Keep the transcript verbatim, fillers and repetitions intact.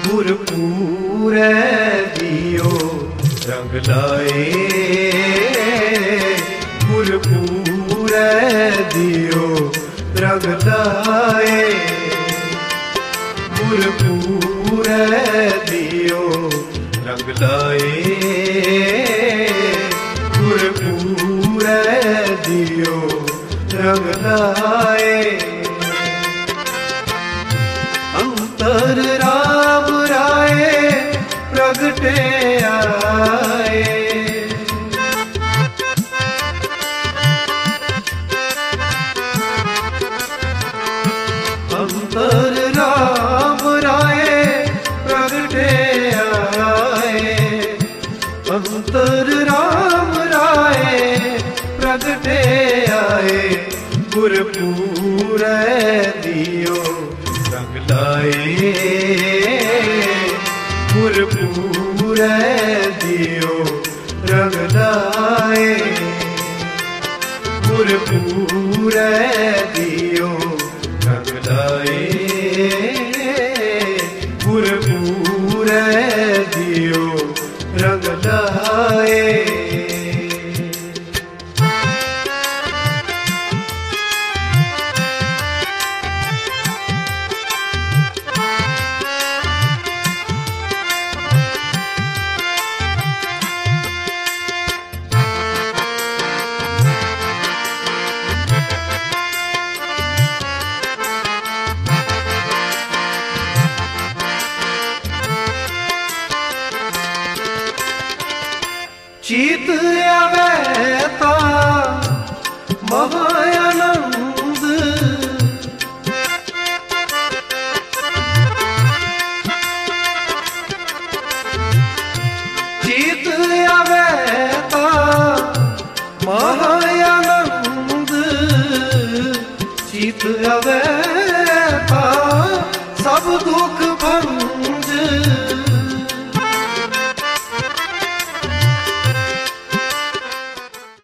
गुरपूरे दियो रंग लाए, गुरपूरे दियो रंग लाए, गुरपूरे दियो रंग लाए, गुरपूरे दियो रंग लाए। अंतर राम राय प्रगटे आए, अंतर राम राय प्रगटे आए, अंतर राम राय प्रगटे आए, गुरपूरे दियो रंग लाए, गुरपूरे दियो रंग लाए, गुरपूरे दियो रंग लाए, गुरपूरे दियो रंग लाए। चीत आवे ता महाआनंद, चीत आवे ता महाआनंद, चीत आवे ता सब दुख